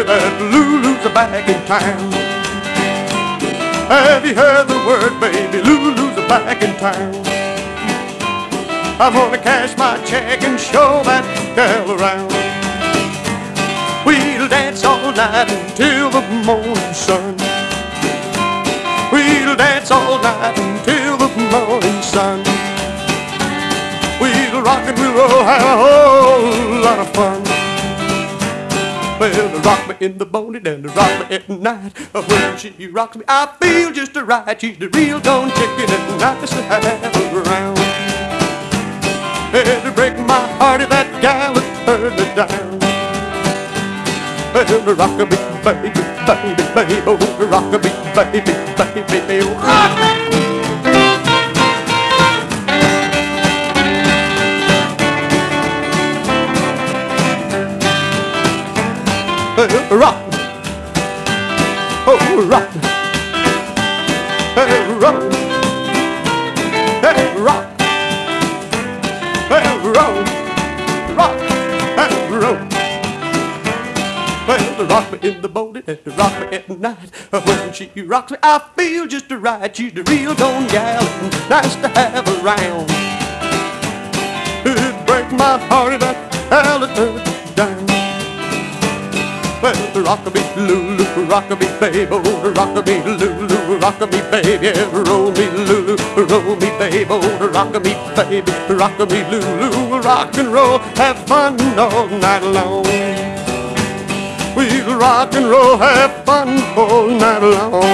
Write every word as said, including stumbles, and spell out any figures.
that Lulu's back in town. Have you heard the word, baby? Lulu's back in town. I'm gonna cash my check and show that girl around. We'll dance all night until the morning sun. We'll dance all night until the morning sun. We'll rock and we'll roll, have a whole lot of fun. Well, rock me in the morning and rock me at night. When she rocks me, I feel just right. She's the real gone chicken and nice to have around. It'll break my heart if that gal would turn me down. Well, rock me, baby, baby, baby, oh, rock me, baby, baby, baby, rock me. Rock, oh rock, hey rock, hey rock, hey rock, rock, hey rock. Well, rock me in the morning and rock me at night. When she rocks me, I feel just right. She's the real gone gal and nice to have around. It'd break my heart if that hell it turned down. Well, rock-a-me, Lulu, rock-a-me, babe, oh, rock-a-me, Lulu, rock-a-me, baby, roll me, Lulu, roll me, babe, oh, rock-a-me, baby, rock-a-me, Lulu, rock and roll, have fun all night long. We'll rock and roll, have fun all night long.